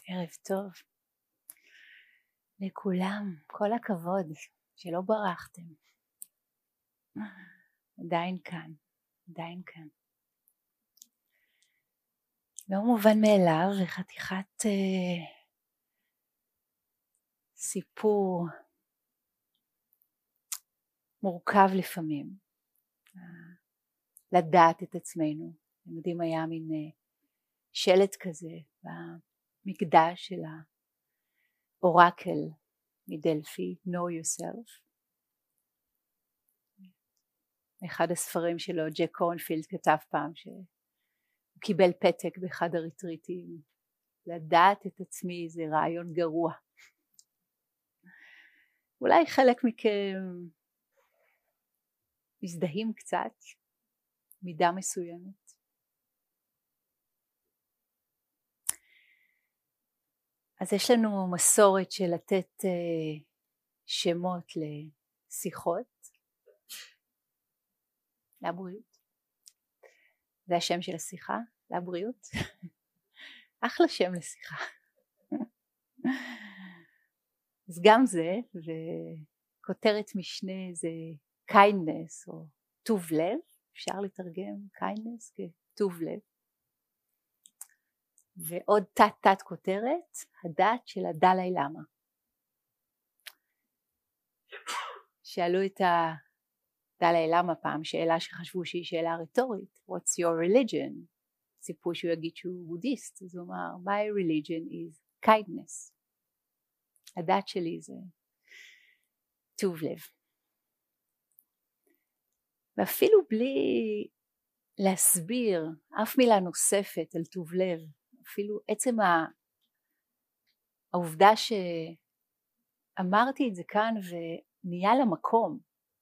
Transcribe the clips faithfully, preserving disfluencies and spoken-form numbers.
ערב טוב לכולם, כל הכבוד שלא ברחתם, עדיין כאן, עדיין כאן. לא מובן מאליו, וחתיכת אה, סיפור מורכב לפעמים, אה, לדעת את עצמנו. אתם יודעים, היה מין אה, שלט כזה במקדש של האורקל מדלפי, know yourself. אחד הספרים שלו, ג'ק קורנפילד, כתב פעם שהוא קיבל פתק באחד הריטריטים, לדעת את עצמי זה רעיון גרוע. אולי חלק מכם מזדהים קצת, מידה מסוימת. אז יש לנו מסורת של לתת uh, שמות לשיחות, לבריאות. זה השם של השיחה, לבריאות. אחלה שם לשיחה. אז גם זה, וכותרת משנה זה kindness או טוב לב, אפשר לתרגם kindness כטוב לב. ועוד תת תת כותרת, הדת של הדלאי למה. שאלו את הדלאי למה פעם שאלה שחשבו שהיא שאלה רטורית, what's your religion? ציפו שהוא יגיד שהוא בודהיסט, אז הוא אמר, my religion is kindness. הדת שלי זה טוב לב. ואפילו בלי להסביר אף מילה נוספת על טוב לב, אפילו עצם העובדה שאמרתי את זה כאן ונהיה למקום,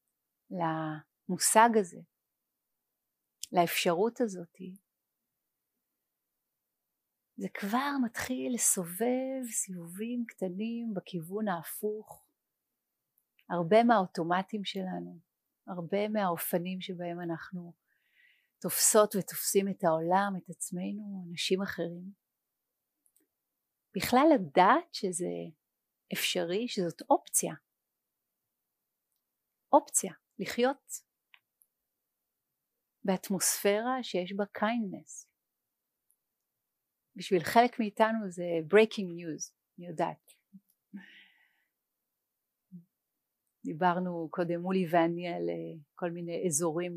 למושג הזה, לאפשרות הזאת, זה כבר מתחיל לסובב סיבובים קטנים בכיוון ההפוך. הרבה מהאוטומטים שלנו, הרבה מהאופנים שבהם אנחנו תופסות ותופסים את העולם, את עצמנו, אנשים אחרים. בכלל לדעת שזה אפשרי, שזאת אופציה. אופציה, לחיות באטמוספירה שיש בה kindness. בשביל חלק מאיתנו זה breaking news, אני יודעת. דיברנו קודם מולי ואני על כל מיני אזורים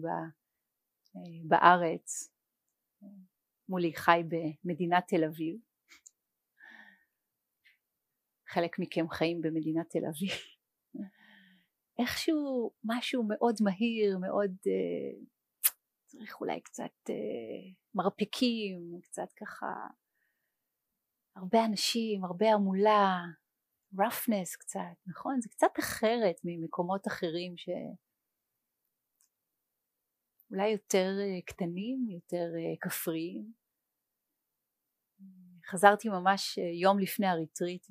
בארץ. מולי חי במדינת תל אביב. חלק מכם חיים במדינת תל אביב. איכשהו משהו מאוד מהיר, מאוד צריך אולי קצת מרפקים, קצת ככה הרבה אנשים, הרבה עמולה, roughness קצת, נכון? זה קצת אחרת ממקומות אחרים שאולי יותר קטנים, יותר כפריים. חזרתי ממש יום לפני הריטריט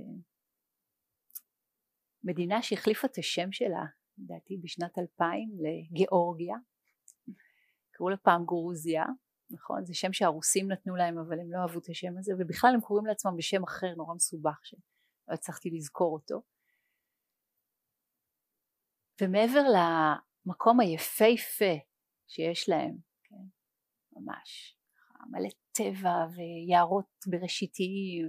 ממדינה שהחליפה את השם שלה, לדעתי בשנת אלפיים, לגיאורגיה. קראו לה פעם גרוזיה, נכון? זה שם שהרוסים נתנו להם, אבל הם לא אהבו את השם הזה, ובכלל הם קוראים לעצמם בשם אחר, נורא מסובך, שלא הצלחתי לזכור אותו. ומעבר למקום היפהפה שיש להם, כן? ממש, מלא טבע ויערות בראשיתיים,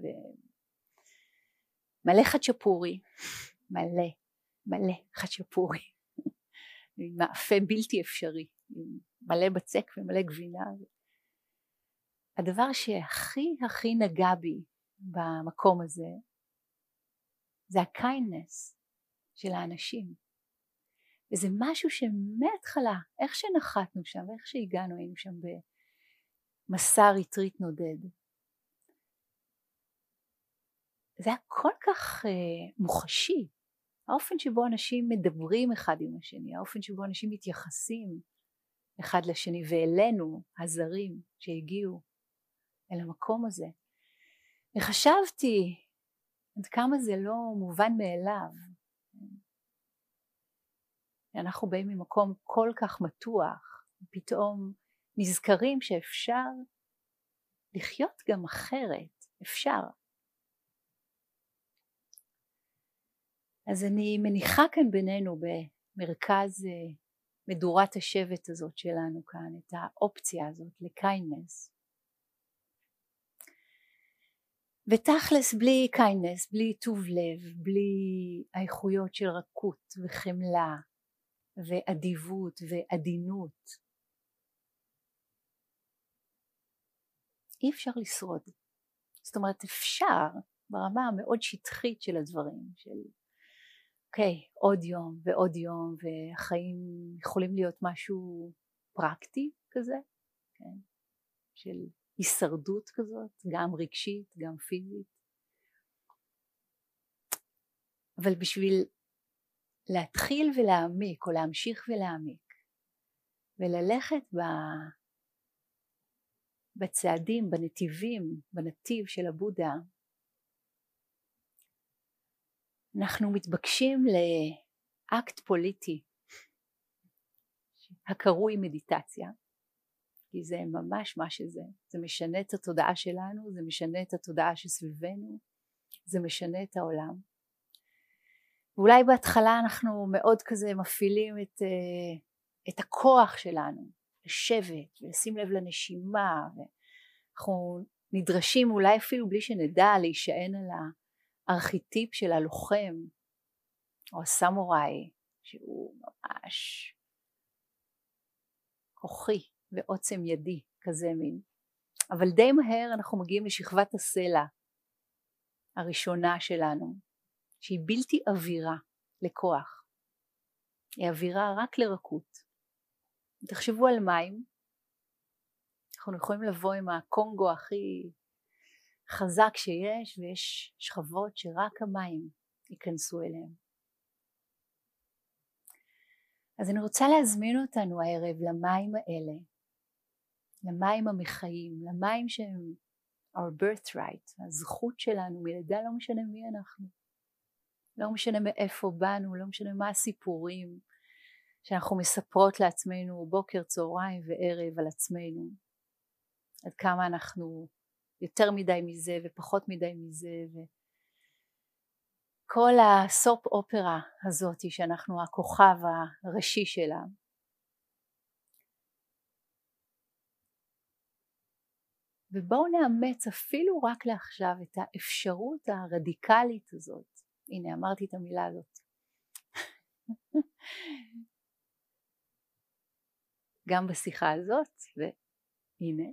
ומלא חצ'פורי, מלא, מלא חצ'פורי, מאפה בלתי אפשרי, מלא בצק ומלא גבינה. הדבר שהכי הכי נגע בי במקום הזה, זה הקיינדנס של האנשים. וזה משהו שמהתחלה, איך שנחתנו שם ואיך שהגענו, היינו שם במסע ריטריט נודד. זה היה כל כך uh, מוחשי, האופן שבו אנשים מדברים אחד עם השני, האופן שבו אנשים מתייחסים אחד לשני, ואלינו הזרים שהגיעו אל המקום הזה. וחשבתי עד כמה זה לא מובן מאליו. אנחנו באים ממקום כל כך מתוח, פתאום נזכרים שאפשר לחיות גם אחרת, אפשר. אז אני מניחה כאן בינינו במרכז מדורת השבט הזאת שלנו כאן, את האופציה הזאת לקיינדנס. ותכלס בלי קיינדנס, בלי טוב לב, בלי האיכויות של רכות וחמלה ואדיבות ועדינות, אי אפשר לשרוד. זאת אומרת, אפשר ברמה המאוד שטחית של הדברים, של אוקיי, עוד יום ועוד יום, והחיים יכולים להיות משהו פרקטי כזה, כן? של הישרדות כזאת, גם רגשית, גם פיזית. אבל בשביל להתחיל ולהעמיק, או להמשיך ולהעמיק, וללכת ב... בצעדים, בנתיבים, בנתיב של הבודה, אנחנו מתבקשים לאקט פוליטי הקרוי מדיטציה, כי זה ממש מה שזה, זה משנה את התודעה שלנו, זה משנה את התודעה שסביבנו, זה משנה את העולם. ואולי בהתחלה אנחנו מאוד כזה מפעילים את, את הכוח שלנו, לשבת ולשים לב לנשימה, ואנחנו נדרשים אולי אפילו בלי שנדע להישען על הארכיטיפ של הלוחם או הסמוראי, שהוא ממש כוחי ועוצם ידי כזה מין. אבל די מהר אנחנו מגיעים לשכבת הסלע הראשונה שלנו, שהיא בלתי אווירה לכוח, היא אווירה רק לרכות. תחשבו על מים, אנחנו יכולים לבוא עם הקונגו הכי חזק שיש, ויש שכבות שרק המים ייכנסו אליהם. אז אני רוצה להזמין אותנו הערב למים האלה, למים המחיים, למים שהם our birthright, הזכות שלנו מלידה, לא משנה מי אנחנו, לא משנה מאיפה באנו, לא משנה מה הסיפורים שאנחנו מספרות לעצמנו בוקר, צהריים וערב על עצמנו, עד כמה אנחנו יותר מדי מזה ופחות מדי מזה, וכל הסופ אופרה הזאת שאנחנו הכוכב הראשי שלה. ובואו נאמץ אפילו רק לעכשיו את האפשרות הרדיקלית הזאת. הנה, אמרתי את המילה הזאת. גם בשיחה הזאת, והנה,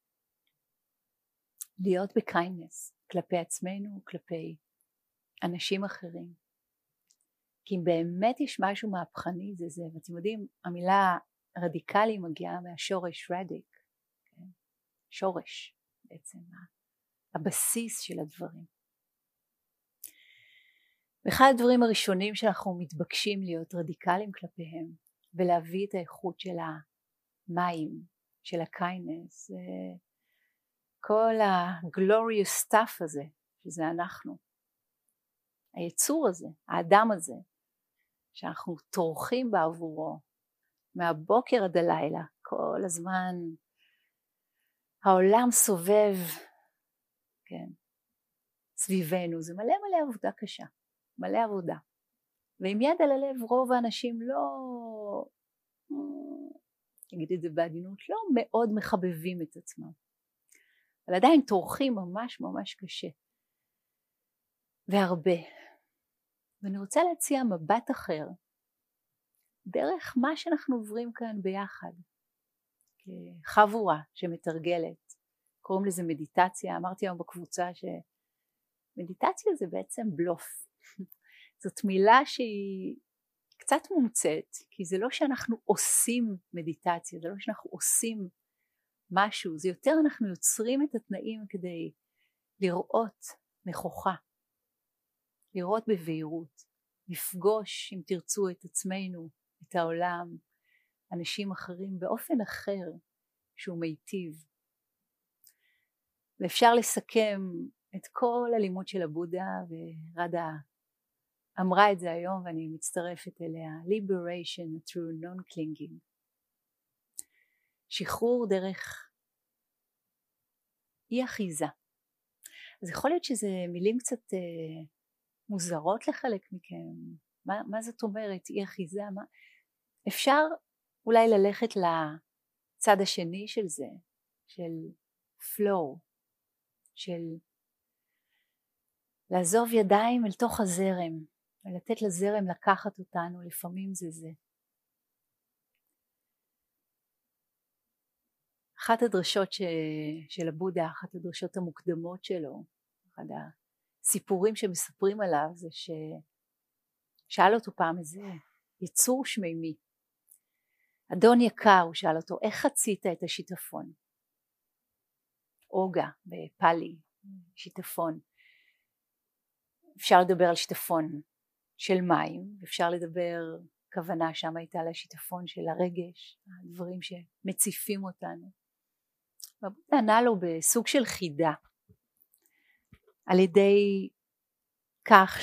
להיות בקיינדנס כלפי עצמנו, כלפי אנשים אחרים. כי אם באמת יש משהו מהפכני זה זה, ואתם יודעים, המילה רדיקלי מגיעה מהשורש רדיק, כן? שורש בעצם, הבסיס של הדברים. ואחד הדברים הראשונים שאנחנו מתבקשים להיות רדיקליים כלפיהם, ולהביא את האיכות של המים, של הקיינדנס, כל ה-glorious stuff הזה, שזה אנחנו. היצור הזה, האדם הזה, שאנחנו תורכים בעבורו, מהבוקר עד הלילה, כל הזמן העולם סובב, כן, סביבנו, זה מלא מלא עבודה קשה, מלא עבודה. ועם יד על הלב רוב האנשים לא, נגיד את זה בעדינות, לא מאוד מחבבים את עצמם. אבל עדיין תורכים ממש ממש קשה. והרבה. ואני רוצה להציע מבט אחר, דרך מה שאנחנו עוברים כאן ביחד, כחבורה שמתרגלת. קוראים לזה מדיטציה, אמרתי היום בקבוצה שמדיטציה זה בעצם בלוף. זאת מילה שהיא קצת מומצאת, כי זה לא שאנחנו עושים מדיטציה, זה לא שאנחנו עושים משהו, זה יותר אנחנו יוצרים את התנאים כדי לראות נכוחה, לראות בבהירות, לפגוש אם תרצו את עצמנו, את העולם, אנשים אחרים באופן אחר שהוא מיטיב. ואפשר לסכם את כל הלימוד של הבודה, ורדה אמרה את זה היום ואני מצטרפת אליה, liberation through non-clinging. שחרור דרך אי אחיזה. אז יכול להיות שזה מילים קצת אה, מוזרות לחלק מכם. מה, מה זאת אומרת אי אחיזה? מה? אפשר אולי ללכת לצד השני של זה, של flow, של לעזוב ידיים אל תוך הזרם ולתת לזרם לקחת אותנו, לפעמים זה זה. אחת הדרשות ש... של הבודה, אחת הדרשות המוקדמות שלו, אחד הסיפורים שמספרים עליו זה ששאל אותו פעם איזה יצור שמימי, אדון יקר, הוא שאל אותו, איך חצית את השיטפון? אוגה בפאלי, שיטפון. אפשר לדבר על שיטפון של מים, אפשר לדבר, כוונה שם הייתה לשיטפון של הרגש, הדברים שמציפים אותנו. והבודה ענה לו בסוג של חידה, על ידי כך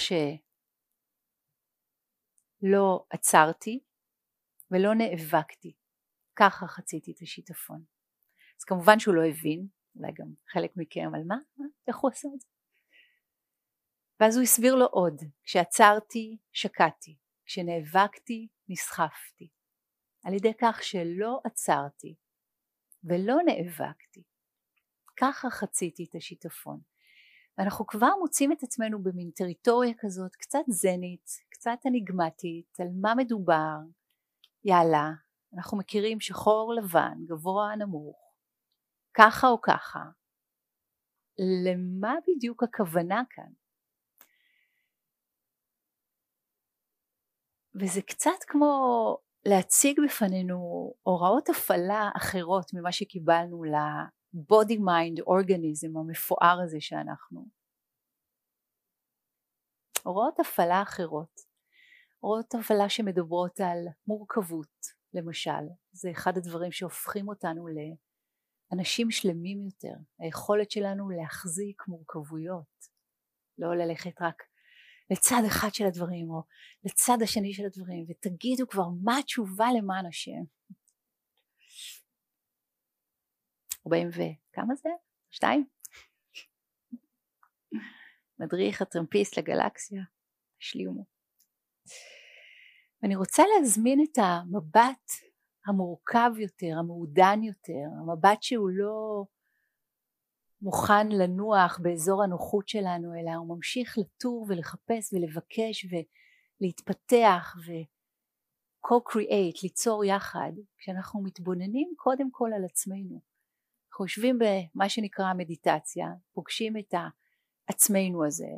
שלא עצרתי ולא נאבקתי, ככה חציתי את השיטפון. אז כמובן שהוא לא הבין, אולי גם חלק מכם על מה, מה? איך הוא עשה את זה? ואז הוא הסביר לו עוד, כשעצרתי שקעתי, כשנאבקתי נסחפתי, על ידי כך שלא עצרתי ולא נאבקתי, ככה חציתי את השיטפון. ואנחנו כבר מוצאים את עצמנו במין טריטוריה כזאת, קצת זנית, קצת אניגמטית, על מה מדובר, יאללה, אנחנו מכירים שחור לבן, גבוה נמוך, ככה או ככה, למה בדיוק הכוונה כאן? וזה קצת כמו להציג בפנינו הוראות הפעלה אחרות ממה שקיבלנו לבודי מיינד אורגניזם המפואר הזה שאנחנו. הוראות הפעלה אחרות, הוראות הפעלה שמדברות על מורכבות למשל, זה אחד הדברים שהופכים אותנו לאנשים שלמים יותר, היכולת שלנו להחזיק מורכבויות, לא ללכת רק לצד אחד של הדברים או לצד השני של הדברים, ותגידו כבר מה התשובה למען השם. ארבעים וכמה זה? שתיים? מדריך הטרמפיסט לגלקסיה, תשלימו. ואני רוצה להזמין את המבט המורכב יותר, המעודן יותר, המבט שהוא לא מוכן לנוח באזור הנוחות שלנו, אלא הוא ממשיך לטור ולחפש ולבקש ולהתפתח ו-co-create, ליצור יחד, כשאנחנו מתבוננים קודם כל על עצמנו. אנחנו יושבים במה שנקרא מדיטציה, פוגשים את עצמנו הזה,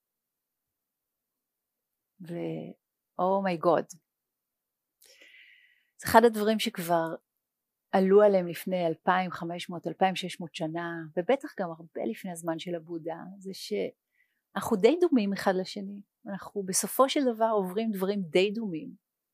ו-oh my god. זה אחד הדברים שכבר עלו עליהם לפני אלפיים וחמש מאות אלפיים ושש מאות שנה, ובטח גם הרבה לפני הזמן של הבודה, זה שאנחנו די דומים אחד לשני, אנחנו בסופו של דבר עוברים דברים די דומים,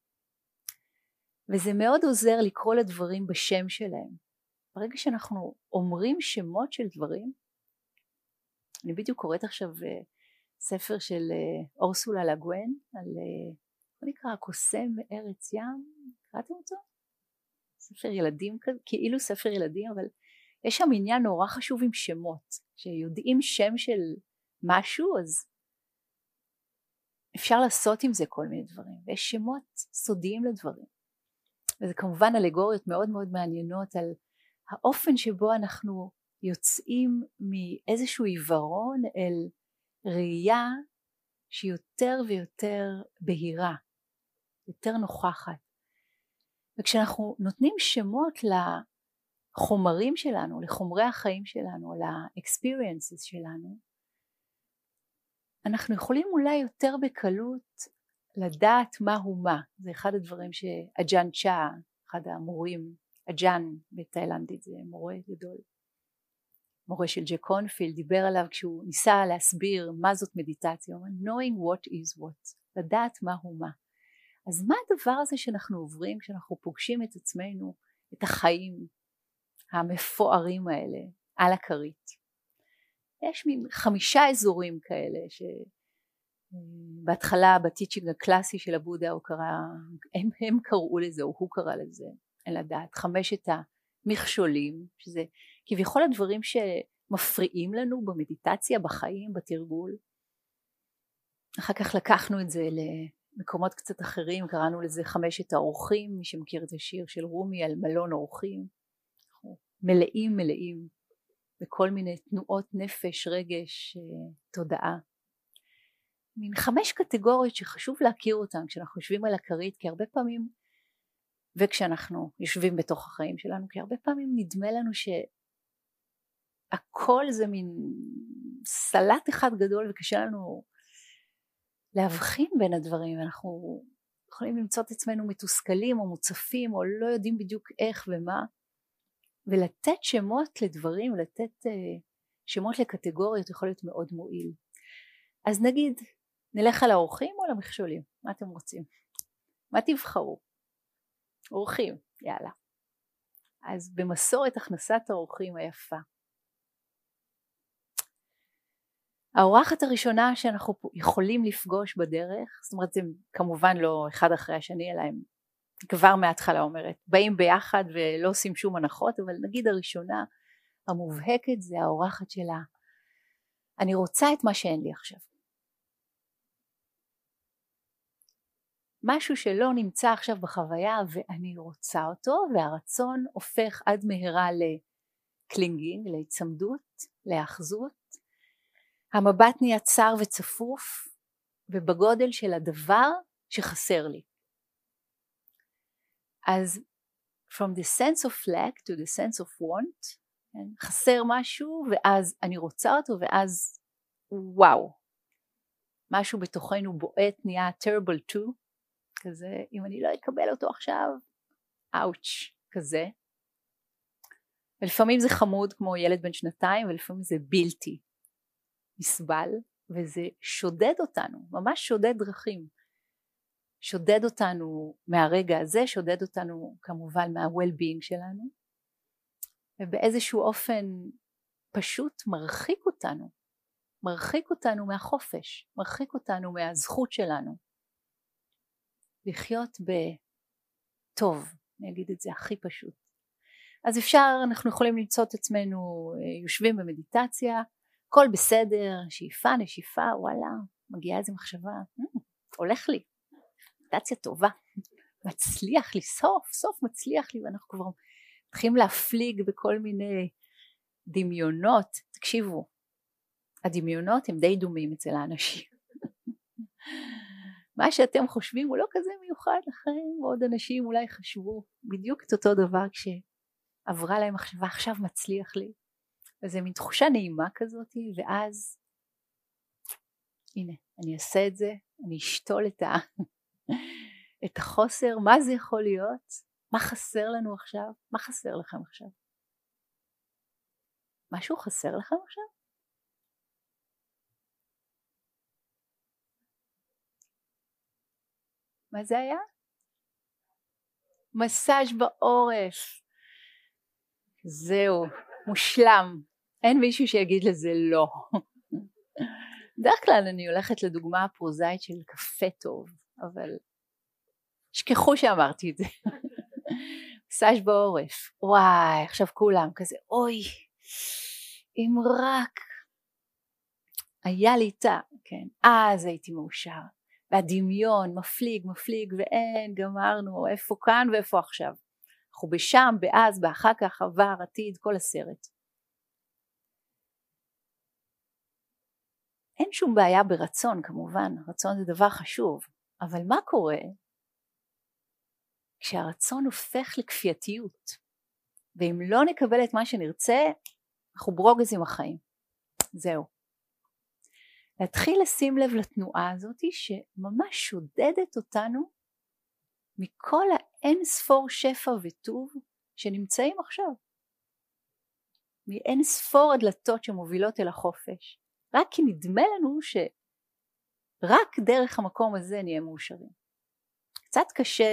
וזה מאוד עוזר לקרוא לדברים בשם שלהם. ברגע שאנחנו אומרים שמות של דברים, אני בדיוק קוראת עכשיו ספר של אורסולה לגואן, על מה נקרא קוסם ארץ ים, קראתם אותו? ספר ילדים, כאילו ספר ילדים, אבל יש שם עניין נורא חשוב עם שמות, שיודעים שם של משהו, אז אפשר לעשות עם זה כל מיני דברים, ויש שמות סודיים לדברים, וזה כמובן אלגוריות מאוד מאוד מעניינות על האופן שבו אנחנו יוצאים מאיזשהו עיוורון אל ראייה שהיא יותר ויותר בהירה, יותר נוכחת. וכשאנחנו נותנים שמות לחומרים שלנו, לחומרי החיים שלנו, ל-experiences שלנו, אנחנו יכולים אולי יותר בקלות לדעת מה הוא מה. זה אחד הדברים שאג'אן צ'ה, אחד המורים, אג'אן בתאילנדית, זה מורה גדול, מורה של ג'ק קונפילד, דיבר עליו כשהוא ניסה להסביר מה זאת מדיטציה, knowing what is what, לדעת מה הוא מה. אז מה הדבר הזה שאנחנו עוברים כשאנחנו פוגשים את עצמנו, את החיים המפוארים האלה על הכרית? יש מין חמישה אזורים כאלה שבהתחלה בטיצ'ינג הקלאסי של הבודה הוא קרא, הם, הם קראו לזה או הוא קרא לזה, אין לדעת, חמשת המכשולים, שזה כביכול הדברים שמפריעים לנו במדיטציה, בחיים, בתרגול. אחר כך לקחנו את זה למקומות קצת אחרים, קראנו לזה חמשת האורחים, מי שמכיר את השיר של רומי על מלון אורחים, מלאים מלאים בכל מיני תנועות נפש, רגש, תודעה. מין חמש קטגוריות שחשוב להכיר אותן כשאנחנו יושבים על הכרית, כי הרבה פעמים, וכשאנחנו יושבים בתוך החיים שלנו, כי הרבה פעמים נדמה לנו שהכל זה מין סלט אחד גדול וקשה לנו להבחין בין הדברים, אנחנו יכולים למצוא את עצמנו מתוסכלים או מוצפים או לא יודעים בדיוק איך ומה, ולתת שמות לדברים, לתת uh, שמות לקטגוריות יכול להיות מאוד מועיל. אז נגיד, נלך על האורחים או למכשולים? מה אתם רוצים? מה תבחרו? אורחים, יאללה. אז במסורת הכנסת האורחים היפה. האורחת הראשונה שאנחנו יכולים לפגוש בדרך, זאת אומרת הם כמובן לא אחד אחרי השני, אלא הם כבר מההתחלה אומרת, באים ביחד ולא עושים שום הנחות, אבל נגיד הראשונה המובהקת זה האורחת שלה, אני רוצה את מה שאין לי עכשיו. משהו שלא נמצא עכשיו בחוויה ואני רוצה אותו, והרצון הופך עד מהרה לקלינגינג, להצמדות, להאחזות. המבט נהיה צר וצפוף ובגודל של הדבר שחסר לי. אז from the sense of lack to the sense of want, חסר משהו ואז אני רוצה אותו ואז וואו, משהו בתוכנו בועט, נהיה terrible too, כזה אם אני לא אקבל אותו עכשיו, אאוץ' כזה. ולפעמים זה חמוד כמו ילד בן שנתיים ולפעמים זה בלתי נסבל, וזה שודד אותנו, ממש שודד דרכים. שודד אותנו מהרגע הזה, שודד אותנו כמובן מה-well-being שלנו, ובאיזשהו אופן פשוט מרחיק אותנו, מרחיק אותנו מהחופש, מרחיק אותנו מהזכות שלנו, לחיות בטוב, אני אגיד את זה הכי פשוט. אז אפשר, אנחנו יכולים למצוא את עצמנו יושבים במדיטציה, הכל בסדר, שאיפה, נשיפה, וואלה, מגיעה איזו מחשבה, הולך לי, מדיטציה טובה, מצליח לי, סוף סוף מצליח לי, ואנחנו כבר מתחילים להפליג בכל מיני דמיונות. תקשיבו, הדמיונות הם די דומים אצל האנשים. מה שאתם חושבים הוא לא כזה מיוחד לכם, ועוד אנשים אולי חשבו בדיוק את אותו דבר כשעברה להם מחשבה, עכשיו מצליח לי. וזה מין תחושה נעימה כזאת, ואז הנה, אני אעשה את זה, אני אשתול את, ה... את החוסר, מה זה יכול להיות, מה חסר לנו עכשיו, מה חסר לכם עכשיו? משהו חסר לכם עכשיו? מה זה היה? מסאז' בעורף. זהו, מושלם. אין מישהו שיגיד לזה לא. בדרך כלל אני הולכת לדוגמה הפרוזאית של קפה טוב, אבל שכחו שאמרתי את זה. מסאז' בעורף. וואי, עכשיו כולם כזה, אוי, אם רק היה לי איתה, כן, אז הייתי מאושר. והדמיון מפליג, מפליג, ואין, גמרנו, איפה כאן ואיפה עכשיו. אנחנו בשם, באז, באחר כך, עבר, עתיד, כל הסרט. אין שום בעיה ברצון, כמובן, רצון זה דבר חשוב, אבל מה קורה כשהרצון הופך לכפייתיות, ואם לא נקבל את מה שנרצה, אנחנו ברוגז עם החיים. זהו. להתחיל לשים לב לתנועה הזאת שממש שודדת אותנו מכל האין ספור שפע וטוב שנמצאים עכשיו. מאין ספור הדלתות שמובילות אל החופש. רק כי נדמה לנו שרק דרך המקום הזה נהיה מאושרים. קצת קשה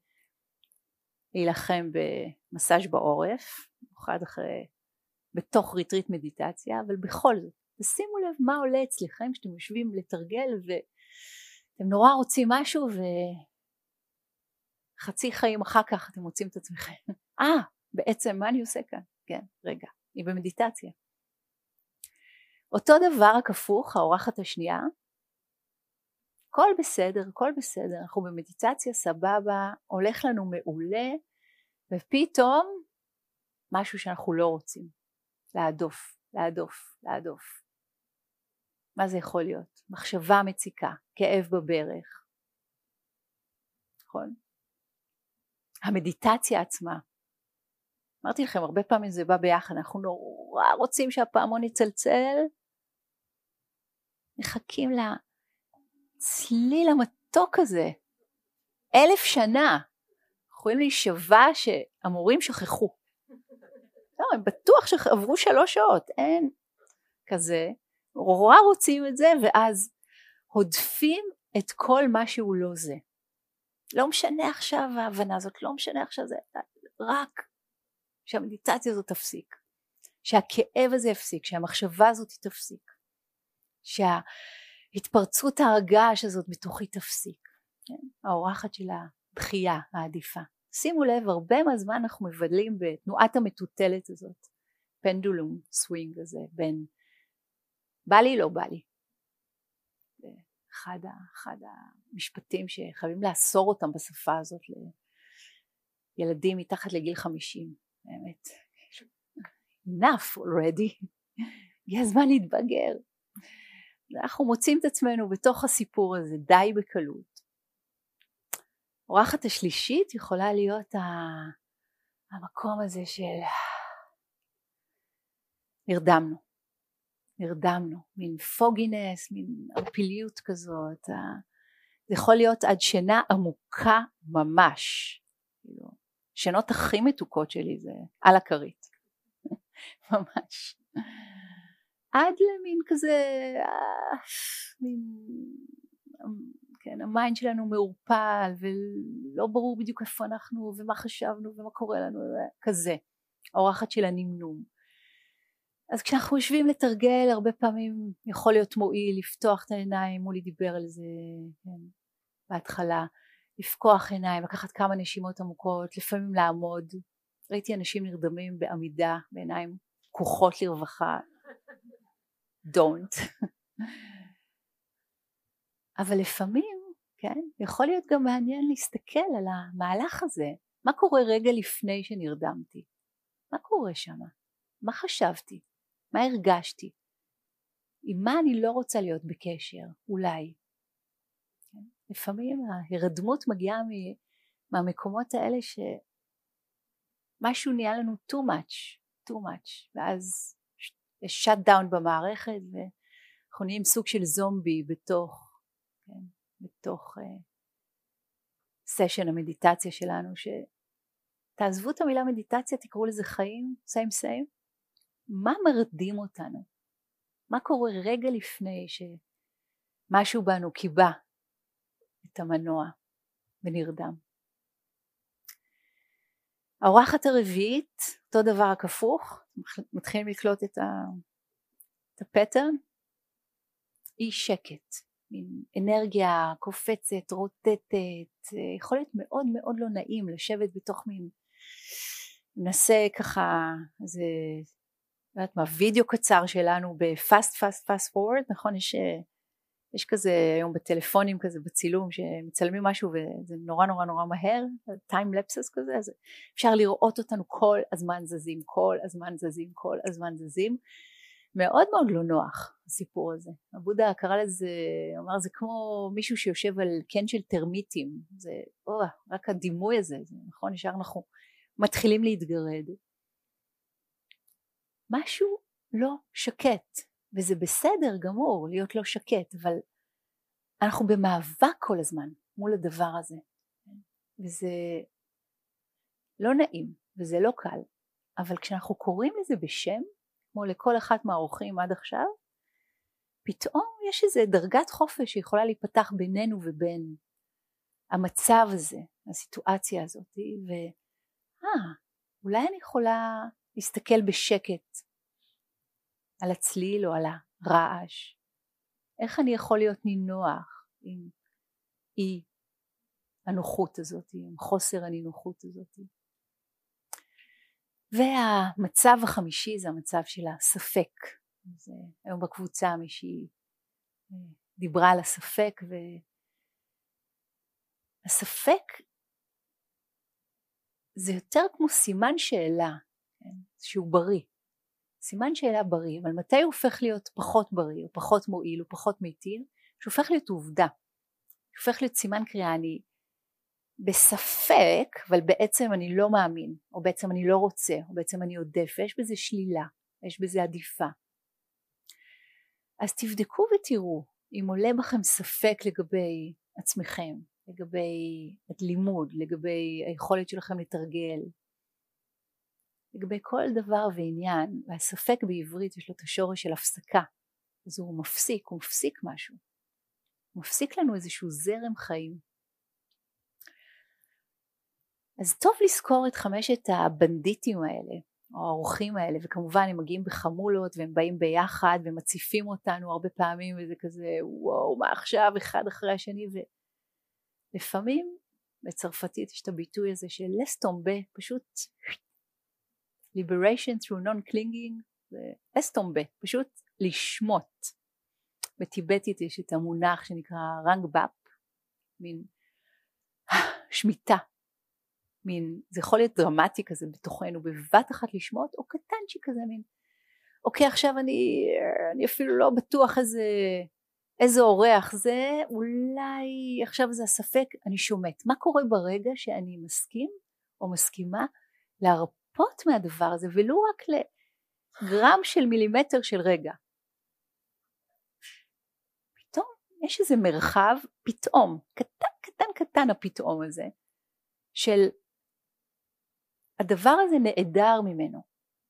להילחם במסאז' בעורף, במיוחד אחרי, בתוך ריטריט מדיטציה, אבל בכל זאת, תשימו לב מה עולה אצלכם שאתם יושבים לתרגל ואתם נורא רוצים משהו וחצי חיים אחר כך אתם מוצאים את עצמכם. אה, בעצם מה אני עושה כאן? כן, רגע, אני במדיטציה. אותו דבר הכפוך, האורחת השנייה, הכל בסדר, הכל בסדר, אנחנו במדיטציה סבבה, הולך לנו מעולה, ופתאום משהו שאנחנו לא רוצים, להדוף, להדוף, להדוף. מה זה יכול להיות? מחשבה מציקה, כאב בברך, נכון? המדיטציה עצמה, אמרתי לכם הרבה פעמים זה בא ביחד, אנחנו נורא רוצים שהפעמון יצלצל, מחכים לצליל המתוק הזה, אלף שנה, יכולים להישבע שהמורים שכחו, לא, הם בטוח שעברו שלוש שעות, אין כזה, נורא רוצים את זה, ואז הודפים את כל מה שהוא לא זה, לא משנה עכשיו ההבנה הזאת, לא משנה עכשיו זה, רק שהמדיטציה הזאת תפסיק, שהכאב הזה יפסיק, שהמחשבה הזאת תפסיק, שההתפרצות ההרגש הזאת בתוכי תפסיק, כן? האורחת של הבחייה העדיפה. שימו לב, הרבה מהזמן אנחנו מבדלים בתנועת המטוטלת הזאת, פנדולום סווינג הזה, בין בא לי לא בא לי. אחד, אחד המשפטים שחייבים לאסור אותם בשפה הזאת לילדים מתחת לגיל חמישים, באמת. enough already, יהיה זמן להתבגר. אנחנו מוצאים את עצמנו בתוך הסיפור הזה די בקלות. אורחת השלישית יכולה להיות המקום הזה של נרדמנו, נרדמנו, מין פוגינס, מין ערפיליות כזאת, זה יכול להיות עד שינה עמוקה ממש, שינות הכי מתוקות שלי זה על הכרית, ממש, עד למין כזה, מין, כן, המיינד שלנו מעורפל ולא ברור בדיוק איפה אנחנו ומה חשבנו ומה קורה לנו, כזה, האורחת של הנמנום. אז כשאנחנו יושבים לתרגל, הרבה פעמים יכול להיות מועיל לפתוח את העיניים, מולי דיבר על זה, כן, בהתחלה, לפקוח עיניים, לקחת כמה נשימות עמוקות, לפעמים לעמוד, ראיתי אנשים נרדמים בעמידה, בעיניים פקוחות לרווחה, don't, אבל לפעמים, כן, יכול להיות גם מעניין להסתכל על המהלך הזה, מה קורה רגע לפני שנרדמתי, מה קורה שם, מה חשבתי, מה הרגשתי, עם מה אני לא רוצה להיות בקשר, אולי. לפעמים ההרדמות מגיעה מהמקומות האלה שמשהו נהיה לנו too much, too much, ואז יש shut down במערכת ואנחנו נהיים סוג של זומבי בתוך, כן, בתוך סשן uh, המדיטציה שלנו, שתעזבו את המילה מדיטציה, תקראו לזה חיים, same same, מה מרדים אותנו? מה קורה רגע לפני שמשהו בנו קיבה את המנוע ונרדם? האורחת הרביעית, אותו דבר רק הפוך, מתחילים לקלוט את, ה... את הפטרן, אי שקט, מין אנרגיה קופצת, רוטטת, יכול להיות מאוד מאוד לא נעים לשבת בתוך מין, ננסה ככה, זה... לא יודעת מה, וידאו קצר שלנו בפאסט פאסט פאסט פורוורד, נכון? יש, יש כזה היום בטלפונים כזה בצילום שמצלמים משהו וזה נורא נורא נורא מהר, טיים לפסס כזה, אז אפשר לראות אותנו כל הזמן זזים, כל הזמן זזים, כל הזמן זזים, מאוד מאוד לא נוח הסיפור הזה. הבודה קרא לזה, אמר זה כמו מישהו שיושב על קן של טרמיטים, זה, או, רק הדימוי הזה, זה, נכון? ישר אנחנו מתחילים להתגרד. משהו לא שקט, וזה בסדר גמור להיות לא שקט, אבל אנחנו במאבק כל הזמן מול הדבר הזה, וזה לא נעים וזה לא קל, אבל כשאנחנו קוראים לזה בשם, כמו לכל אחת מהאורחים עד עכשיו, פתאום יש איזו דרגת חופש שיכולה להיפתח בינינו ובין המצב הזה, הסיטואציה הזאת, ואה, אולי אני יכולה להסתכל בשקט על הצליל או על הרעש, איך אני יכול להיות נינוח עם אי הנוחות הזאת, עם חוסר הנינוחות הזאת. והמצב החמישי זה המצב של הספק. זה, היום בקבוצה מישהי דיברה על הספק, הספק זה יותר כמו סימן שאלה, כן? שהוא בריא, סימן שאלה בריא, אבל מתי הוא הופך להיות פחות בריא, או פחות מועיל, או פחות מיטיב? שהוא הופך להיות עובדה, הוא הופך להיות סימן קריאה, אני בספק, אבל בעצם אני לא מאמין, או בעצם אני לא רוצה, או בעצם אני עודף, ויש בזה שלילה, יש בזה עדיפה. אז תבדקו ותראו, אם עולה בכם ספק לגבי עצמכם, לגבי הלימוד, לגבי היכולת שלכם לתרגל, לגבי כל דבר ועניין, והספק בעברית יש לו את השורש של הפסקה, אז הוא מפסיק, הוא מפסיק משהו, הוא מפסיק לנו איזשהו זרם חיים. אז טוב לזכור את חמשת הבנדיטים האלה, או האורחים האלה, וכמובן הם מגיעים בחמולות, והם באים ביחד, ומציפים אותנו הרבה פעמים, וזה כזה, וואו, מה עכשיו, אחד אחרי השני, ולפעמים, בצרפתית יש את הביטוי הזה, של לסטומבה, פשוט, liberation through non-clinging, לסטומבה, פשוט לשמוט. בטיבטית יש את המונח שנקרא רנגבאפ, מין שמיטה, מין, זה יכול להיות דרמטי כזה בתוכנו, בבת אחת לשמוט, או קטנצ'י כזה, מין, אוקיי, עכשיו אני, אני אפילו לא בטוח איזה, איזה אורח זה, אולי עכשיו זה הספק, אני שומט. מה קורה ברגע שאני מסכים, או מסכימה, להרפות מהדבר הזה, ולא רק לגרם של מילימטר של רגע. פתאום, יש איזה מרחב, פתאום, קטן, קטן, קטן הפתאום הזה, של הדבר הזה נעדר ממנו.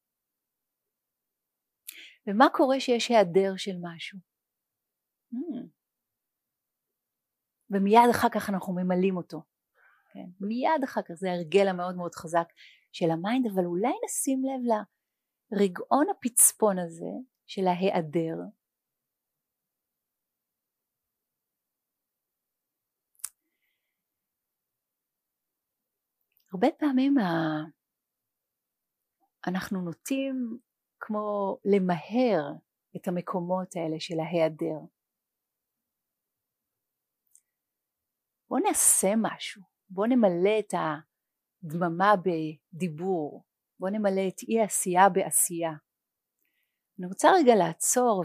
ומה קורה שיש היעדר של משהו? Hmm. ומיד אחר כך אנחנו ממלאים אותו. כן? מיד אחר כך, זה הרגל המאוד מאוד חזק של המיינד, אבל אולי נשים לב לרגעון הפצפון הזה של ההיעדר. הרבה פעמים ה... אנחנו נוטים כמו למהר את המקומות האלה של ההיעדר. בוא נעשה משהו, בוא נמלא את הדממה בדיבור, בוא נמלא את אי העשייה בעשייה. אני רוצה רגע לעצור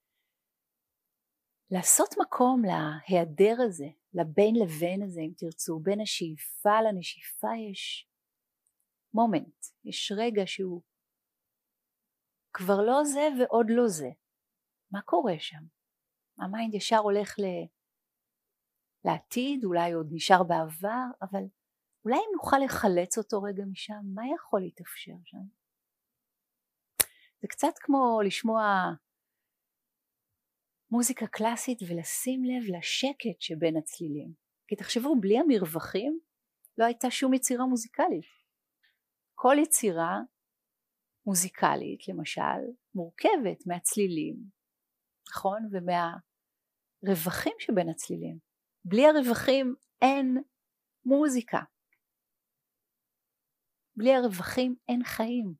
ולעשות מקום להיעדר הזה, לבין לבין הזה אם תרצו, בין השאיפה לנשיפה יש מומנט, יש רגע שהוא כבר לא זה ועוד לא זה. מה קורה שם? המיינד ישר הולך ל... לעתיד, אולי עוד נשאר בעבר, אבל אולי אם נוכל לחלץ אותו רגע משם, מה יכול להתאפשר שם? זה קצת כמו לשמוע מוזיקה קלאסית ולשים לב לשקט שבין הצלילים. כי תחשבו, בלי המרווחים לא הייתה שום יצירה מוזיקלית. כל יצירה מוזיקלית, למשל, מורכבת מהצלילים, נכון? ומהרווחים שבין הצלילים. בלי הרווחים אין מוזיקה. בלי הרווחים אין חיים.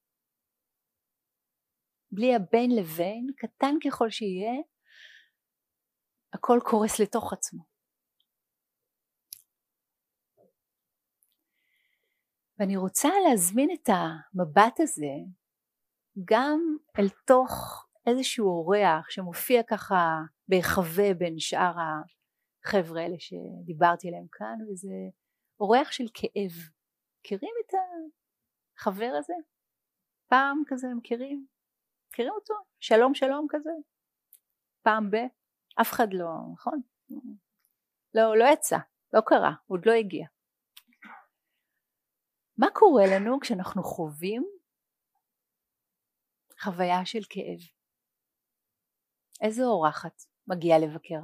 בלי הבין לבין, קטן ככל שיהיה, הכל קורס לתוך עצמו. ואני רוצה להזמין את המבט הזה גם אל תוך איזשהו אורח שמופיע ככה בהיחווה בין שאר החבר'ה האלה שדיברתי עליהם כאן, וזה אורח של כאב. מכירים את החבר הזה? פעם כזה מכירים? מכירים אותו? שלום שלום כזה? פעם ב? אף אחד לא, נכון? לא, לא יצא, לא קרה, עוד לא הגיע. מה קורה לנו כשאנחנו חווים חוויה של כאב? איזו אורחת מגיעה לבקר?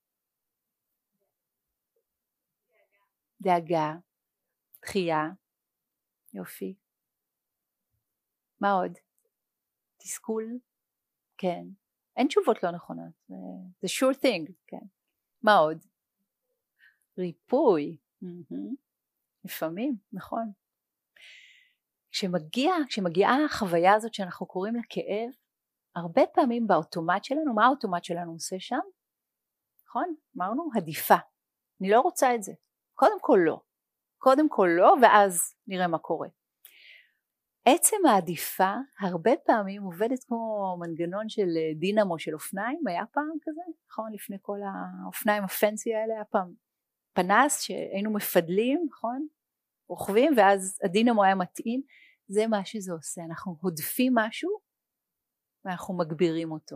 דאגה, דחייה, יופי. מה עוד? תסכול? כן. אין תשובות לא נכונות. זה sure thing, כן. מה עוד? ריפוי. Mm-hmm. לפעמים, נכון. כשמגיע, כשמגיעה החוויה הזאת שאנחנו קוראים לה כאב, הרבה פעמים באוטומט שלנו, מה האוטומט שלנו עושה שם? נכון? אמרנו, עדיפה. אני לא רוצה את זה. קודם כל לא. קודם כל לא, ואז נראה מה קורה. עצם העדיפה הרבה פעמים עובדת כמו מנגנון של דינמו של אופניים, היה פעם כזה, נכון? לפני כל האופניים הפנסי האלה, היה פעם פנס שהיינו מפדלים, נכון? רוכבים, ואז הדינמו היה מטעין, זה מה שזה עושה, אנחנו הודפים משהו, ואנחנו מגבירים אותו.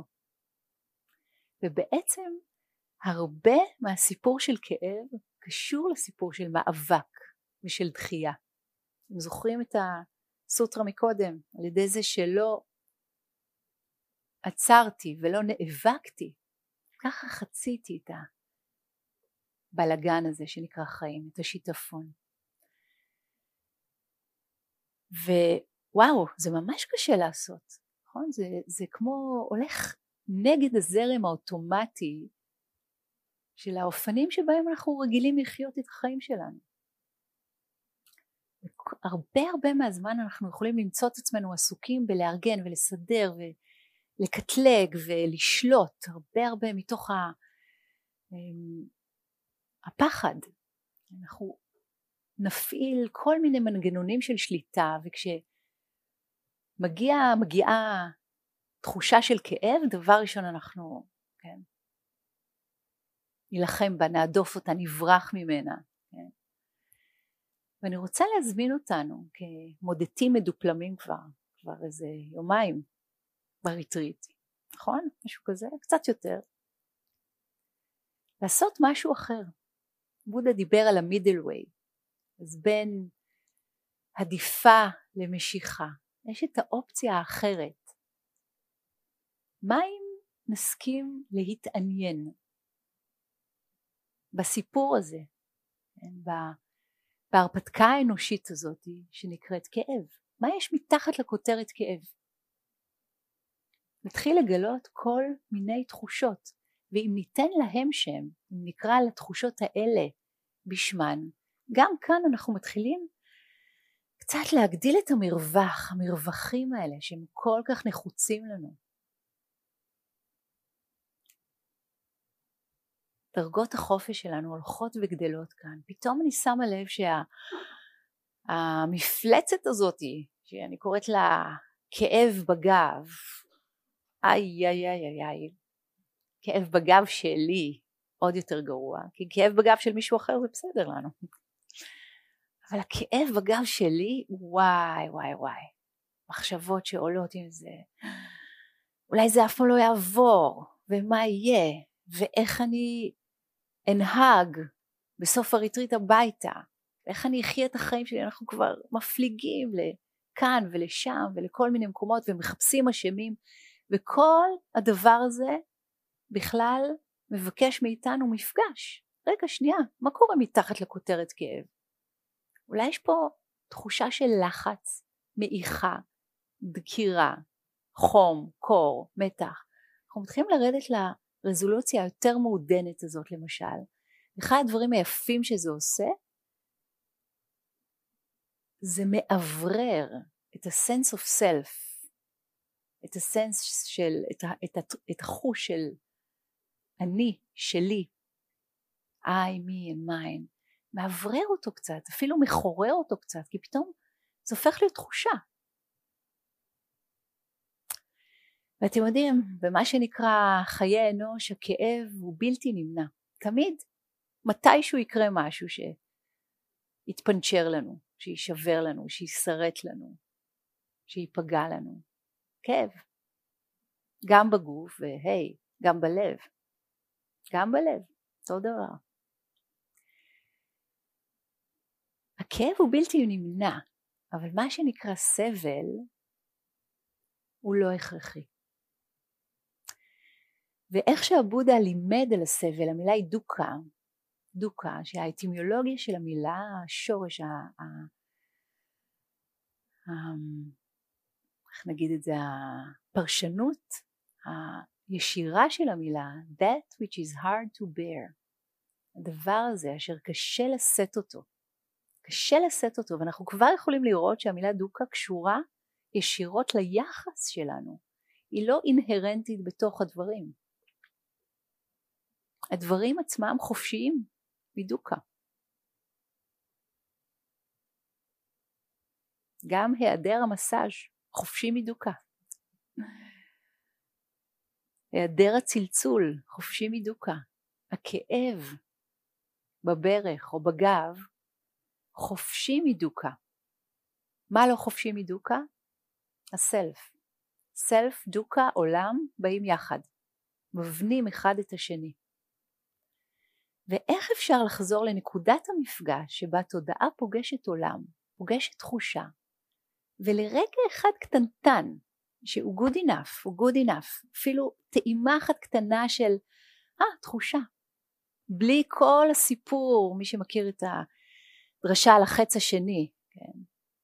ובעצם הרבה מהסיפור של כאב קשור לסיפור של מאבק ושל דחייה. אתם זוכרים את הסוטרה מקודם, על ידי זה שלא עצרתי ולא נאבקתי, ככה חציתי את הבלגן הזה שנקרא חיים, את השיטפון. ווואו, זה ממש קשה לעשות, נכון? זה, זה כמו הולך נגד הזרם האוטומטי של האופנים שבהם אנחנו רגילים לחיות את החיים שלנו. הרבה הרבה מהזמן אנחנו יכולים למצוא את עצמנו עסוקים בלארגן ולסדר ולקטלג ולשלוט, הרבה הרבה מתוך הפחד. אנחנו נפעיל כל מיני מנגנונים של שליטה, וכשמגיעה מגיעה תחושה של כאב, דבר ראשון אנחנו כן, נלחם בה, נעדוף אותה, נברח ממנה. כן. ואני רוצה להזמין אותנו כמודדים מדופלמים כבר, כבר איזה יומיים בריטריט, נכון? משהו כזה, קצת יותר. לעשות משהו אחר. בודה דיבר על המידל ווי, אז בין עדיפה למשיכה, יש את האופציה האחרת. מה אם נסכים להתעניין בסיפור הזה, בהרפתקה האנושית הזאת שנקראת כאב? מה יש מתחת לכותרת כאב? נתחיל לגלות כל מיני תחושות, ואם ניתן להם שם, אם נקרא לתחושות האלה בשמן, גם כאן אנחנו מתחילים קצת להגדיל את המרווח, המרווחים האלה שהם כל כך נחוצים לנו. דרגות החופש שלנו הולכות וגדלות כאן. פתאום אני שמה לב שהמפלצת הזאת, שאני קוראת לה כאב בגב, איי איי איי איי איי, כאב בגב שלי עוד יותר גרוע, כי כאב בגב של מישהו אחר זה בסדר לנו. אבל הכאב בגב שלי, וואי וואי וואי, מחשבות שעולות עם זה, אולי זה אף פעם לא יעבור, ומה יהיה, ואיך אני אנהג בסוף הריטריט הביתה, ואיך אני אחיה את החיים שלי. אנחנו כבר מפליגים לכאן ולשם ולכל מיני מקומות ומחפשים אשמים, וכל הדבר הזה בכלל מבקש מאיתנו מפגש. רגע שנייה, מה קורה מתחת לכותרת כאב? אולי יש פה תחושה של לחץ, מעיכה, דקירה, חום, קור, מתח. אנחנו מתחילים לרדת לרזולוציה היותר מעודנת הזאת למשל. אחד הדברים היפים שזה עושה, זה מאוורר את ה-sense of self, את ה-sense של, את, ה, את, ה, את החוש של אני, שלי, I, me and mine, מאוורר אותו קצת, אפילו מחורר אותו קצת, כי פתאום זה הופך להיות תחושה. ואתם יודעים, במה שנקרא חיי האנוש, הכאב הוא בלתי נמנע. תמיד, מתישהו יקרה משהו שיתפנצ'ר לנו, שישבר לנו, שיסרט לנו, שיפגע לנו. כאב. גם בגוף, והי, גם בלב. גם בלב, אותו דבר. הכאב הוא בלתי נמנע, אבל מה שנקרא סבל הוא לא הכרחי. ואיך שהבודה לימד על הסבל, המילה היא דוקה, דוקה, שהאטימיולוגיה של המילה, השורש, ה, ה, ה, איך נגיד את זה, הפרשנות הישירה של המילה, that which is hard to bear, הדבר הזה אשר קשה לשאת אותו, קשה לשאת אותו, ואנחנו כבר יכולים לראות שהמילה דוקה קשורה ישירות ליחס שלנו, היא לא אינהרנטית בתוך הדברים. הדברים עצמם חופשיים מדוקה. גם היעדר המסאז' חופשי מדוקה. היעדר הצלצול חופשי מדוקה. הכאב בברך או בגב חופשי מדוקה. מה לא חופשי מדוקה? הסלף. סלף, דוקה, עולם באים יחד. מבנים אחד את השני. ואיך אפשר לחזור לנקודת המפגש שבה תודעה פוגשת עולם, פוגשת תחושה, ולרגע אחד קטנטן, שהוא good enough, הוא good enough, אפילו טעימה אחת קטנה של, אה, תחושה. בלי כל הסיפור, מי שמכיר את הדרשה על החץ השני, כן.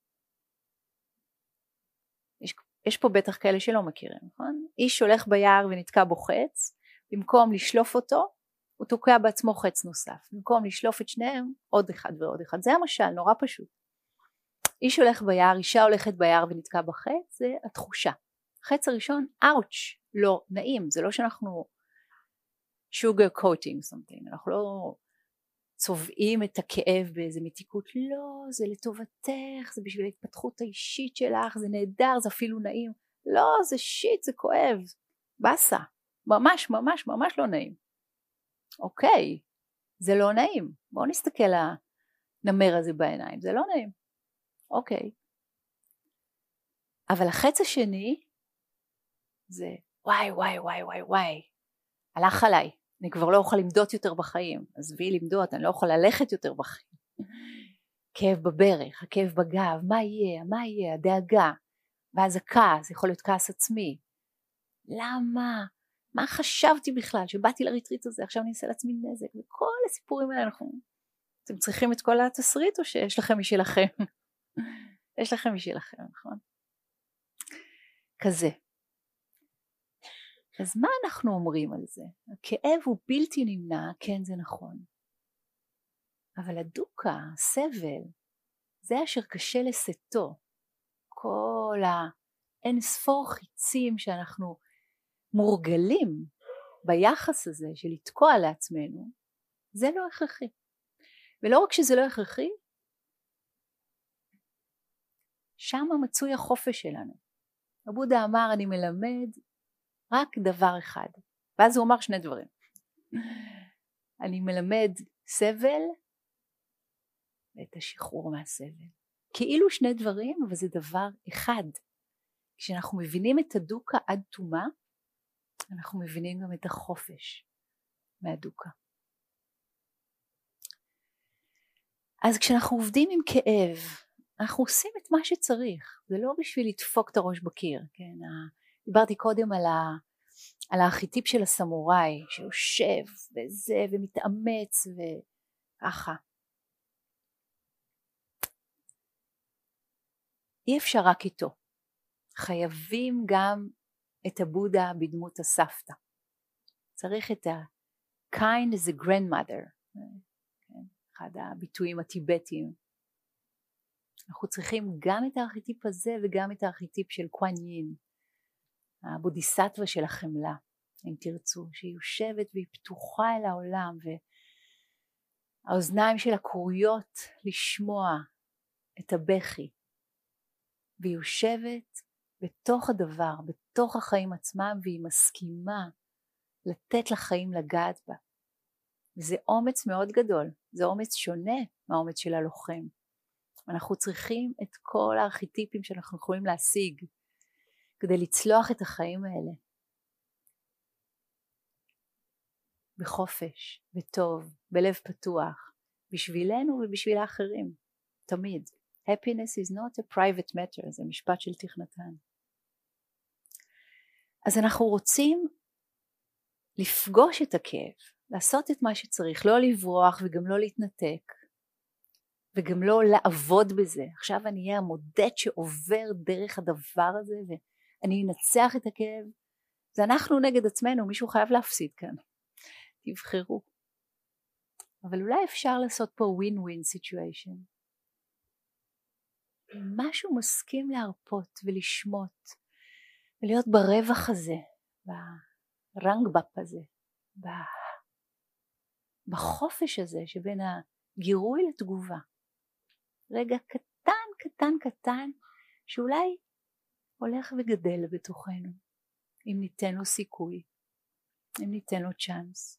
יש, יש פה בטח כאלה שלא מכירים, נכון? איש הולך ביער ונתקע בו חץ, במקום לשלוף אותו, הוא תוקע בעצמו חץ נוסף. במקום לשלוף את שניהם, עוד אחד ועוד אחד. זה המשל, נורא פשוט. איש הולך ביער, אישה הולכת ביער ונתקע בחץ, זה התחושה. החץ הראשון, אאוץ', לא נעים. זה לא שאנחנו sugar coating something. אנחנו לא צובעים את הכאב באיזה מתיקות. לא, זה לטובתך, זה בשביל ההתפתחות האישית שלך, זה נהדר, זה אפילו נעים. לא, זה שיט, זה כואב. בסה. ממש, ממש, ממש לא נעים. אוקיי, זה לא נעים. בואו נסתכל לנמר הזה בעיניים. זה לא נעים. אוקיי. אבל החץ השני זה וואי וואי וואי וואי וואי. הלך עליי. אני כבר לא אוכל למדות יותר בחיים. עזבי למדות, אני לא אוכל ללכת יותר בחיים. כאב בברך, הכאב בגב, מה יהיה, מה יהיה, הדאגה. ואז הכעס, יכול להיות כעס עצמי. למה? מה חשבתי בכלל שבאתי לריטריט הזה, עכשיו אני אעשה לעצמי נזק, וכל הסיפורים האלה אנחנו, אתם צריכים את כל התסריט או שיש לכם משלכם? יש לכם משלכם, נכון? כזה. אז מה אנחנו אומרים על זה? הכאב הוא בלתי נמנע, כן זה נכון. אבל הדוקה, הסבל, זה אשר קשה לשאתו. כל האין ספור חיצים שאנחנו מורגלים ביחס הזה של לתקוע לעצמנו, זה לא הכרחי. ולא רק שזה לא הכרחי, שם מצוי החופש שלנו. הבודה אמר, אני מלמד רק דבר אחד. ואז הוא אמר שני דברים. אני מלמד סבל ואת השחרור מהסבל. כאילו שני דברים, אבל זה דבר אחד. כשאנחנו מבינים את הדוקה עד תומה, אנחנו מבינים גם את החופש מהדוקה. אז כשאנחנו עובדים עם כאב, אנחנו עושים את מה שצריך. זה לא בשביל לדפוק את הראש בקיר. כן? דיברתי קודם על, ה... על הארכיטיפ של הסמוראי, שיושב וזה ומתאמץ וככה. אי אפשר רק איתו. חייבים גם את הבודה בדמות הסבתא. צריך את ה-kind as a grandmother. כן? אחד הביטויים הטיבטיים. אנחנו צריכים גם את הארכיטיפ הזה וגם את הארכיטיפ של קואן יין. הבודיסטווה של החמלה, אם תרצו, שהיא יושבת והיא פתוחה אל העולם, והאוזניים שלה קרויות לשמוע את הבכי, והיא יושבת בתוך הדבר, בתוך החיים עצמם, והיא מסכימה לתת לחיים לגעת בה. וזה אומץ מאוד גדול, זה אומץ שונה מהאומץ של הלוחם. אנחנו צריכים את כל הארכיטיפים שאנחנו יכולים להשיג, כדי לצלוח את החיים האלה. בחופש, בטוב, בלב פתוח, בשבילנו ובשביל האחרים, תמיד. Happiness is not a private matter, זה משפט של תיך נתן. אז אנחנו רוצים לפגוש את הכאב, לעשות את מה שצריך, לא לברוח וגם לא להתנתק, וגם לא לעבוד בזה. עכשיו אני אהיה המודד שעובר דרך הדבר הזה, ואני אנצח את הכאב. זה אנחנו נגד עצמנו, מישהו חייב להפסיד כאן. תבחרו. אבל אולי אפשר לעשות פה win-win situation. משהו מסכים להרפות ולשמות, ולהיות ברווח הזה, ברנגבפ הזה, בחופש הזה שבין הגירוי לתגובה. רגע קטן, קטן, קטן, שאולי הולך וגדל בתוכנו, אם ניתן לו סיכוי, אם ניתן לו צ'אנס.